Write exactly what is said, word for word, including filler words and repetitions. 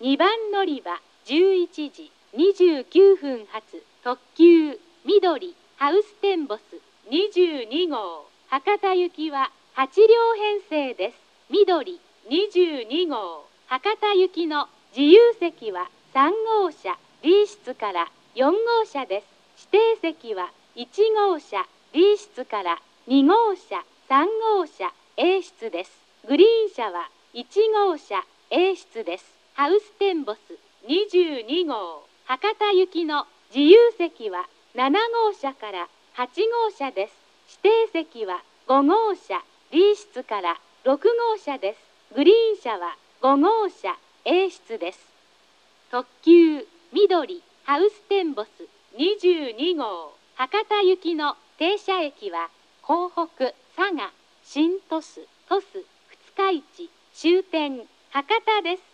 にばん乗り場じゅういちじにじゅうきゅうふん発特急緑ハウステンボスにじゅうにごう博多行きははちりょう編成です。緑にじゅうにごう博多行きの自由席はさんごうしゃ B 室からよんごうしゃです。指定席はいちごうしゃ B 室からにごうしゃさんごうしゃ A 室です。グリーン車はいちごうしゃ A 室です。ハウステンボスにじゅうにごう博多行きの自由席はななごうしゃからはちごうしゃです。指定席はごごうしゃ B 室からろくごうしゃです。グリーン車はごごうしゃ A 室です。特急緑ハウステンボスにじゅうにごう博多行きの停車駅は港北、佐賀、新鳥栖、鳥栖、二日市、終点、博多です。